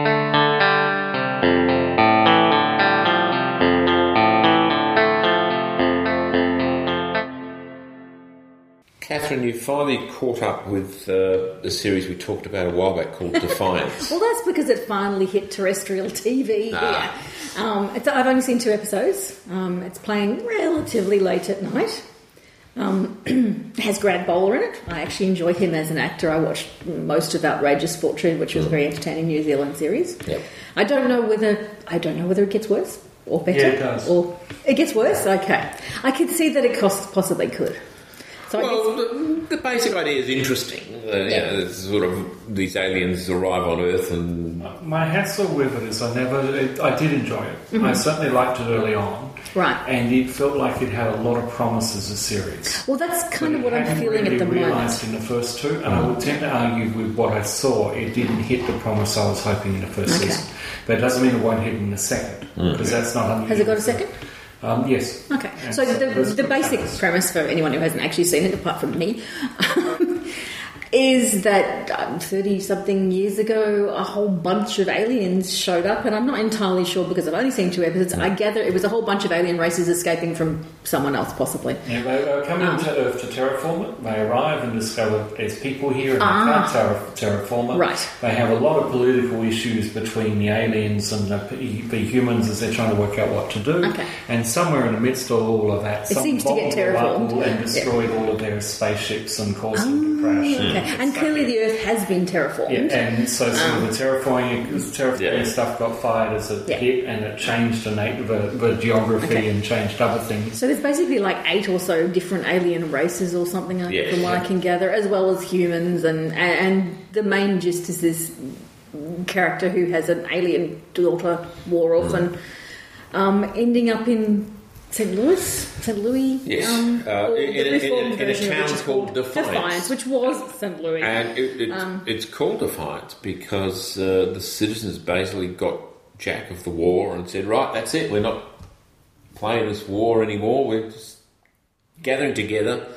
Catherine, you finally caught up with the series we talked about a while back called Defiance. Well, that's because it finally hit terrestrial TV here. I've only seen 2 episodes. It's playing relatively late at night. It has Grant Bowler in it. I actually enjoy him as an actor. I watched most of Outrageous Fortune, which was a very entertaining New Zealand series. Yep. I don't know whether it gets worse or better. Yeah, it does. Or it gets worse. Okay, I could see that it possibly could. So the basic idea is interesting. Sort of these aliens arrive on Earth and... My hassle with it is I did enjoy it. Mm-hmm. I certainly liked it early on. Right. And it felt like it had a lot of promise as a series. Well, that's kind of what I'm feeling at the moment. I realised in the first 2, and I would tend to argue with what I saw, it didn't hit the promise I was hoping in the first season. But it doesn't mean it won't hit in the second, because that's not unusual. Has it got a second? Yes. Okay. So the basic premise for anyone who hasn't actually seen it, apart from me, is that 30-something years ago, a whole bunch of aliens showed up, and I'm not entirely sure because I've only seen 2 episodes. I gather it was a whole bunch of alien races escaping from someone else, possibly. Yeah, they come into Earth to terraform it. They arrive and discover there's people here and they can't terraform it. Right. They have a lot of political issues between the aliens and the humans as they're trying to work out what to do. Okay. And somewhere in the midst of all of that, it seems to get terraformed and destroyed all of their spaceships and caused them to crash. Okay. And clearly the Earth has been terraformed. Yeah, and so some of the terraforming stuff got fired as it hit, and it changed the geography and changed other things. So there's basically like 8 or so different alien races or something from what I can gather, as well as humans, and the main gist is this character who has an alien daughter, war orphan, ending up in St. Louis? Yes. In a town called Defiance. Which was St. Louis. And it's called Defiance because the citizens basically got jack of the war and said, right, that's it, we're not playing this war anymore, we're just gathering together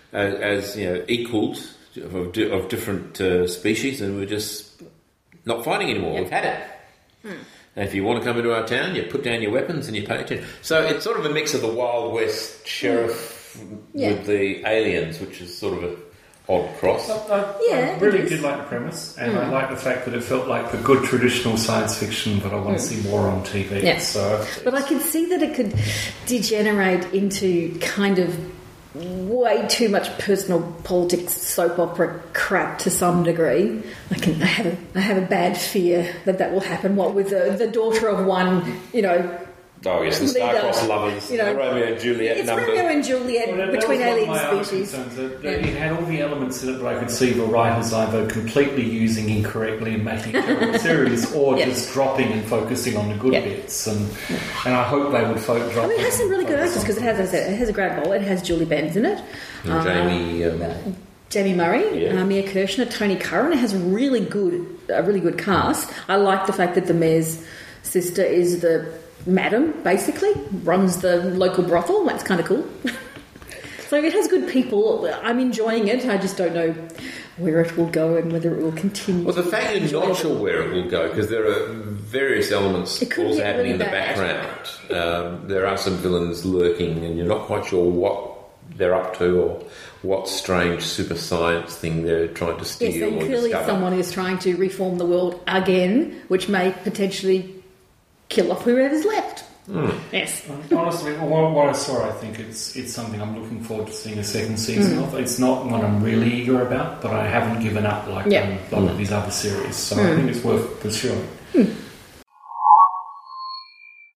as equals of different species, and we're just not fighting anymore. We've had it. And if you want to come into our town, you put down your weapons and you pay attention. So it's sort of a mix of the Wild West sheriff with the aliens, which is sort of an odd cross. I really did like the premise, and I like the fact that it felt like the good traditional science fiction, but I want to see more on TV. Yeah. So, but I could see that it could degenerate into kind of way too much personal politics, soap opera crap to some degree. I have a bad fear that will happen. What with the daughter of one, Oh yes, the star-crossed lovers, Romeo and Juliet it's number. Romeo and Juliet between alien species. It had all the elements in it, but I could see the writers either completely using incorrectly and making a terrible series, or just dropping and focusing on the good bits. And I hope they would drop. It has some really good actors because it has a Grant Bowler, it has Julie Benz in it, Jamie Murray, Mia Kirshner, Tony Curran. It has a really good cast. I like the fact that the mayor's sister is the madam, basically, runs the local brothel. That's kind of cool. So it has good people. I'm enjoying it. I just don't know where it will go and whether it will continue. Well, the fact you're not sure where it will go, because there are various elements also happening in the background. There are some villains lurking and you're not quite sure what they're up to or what strange super science thing they're trying to steal. Yes, and or clearly discover. someone is trying to reform the world again, which may potentially kill off whoever's left. Yes. Honestly, what I saw, I think it's something I'm looking forward to seeing a second season of. It's not one I'm really eager about, but I haven't given up like a lot of these other series, so I think it's worth pursuing.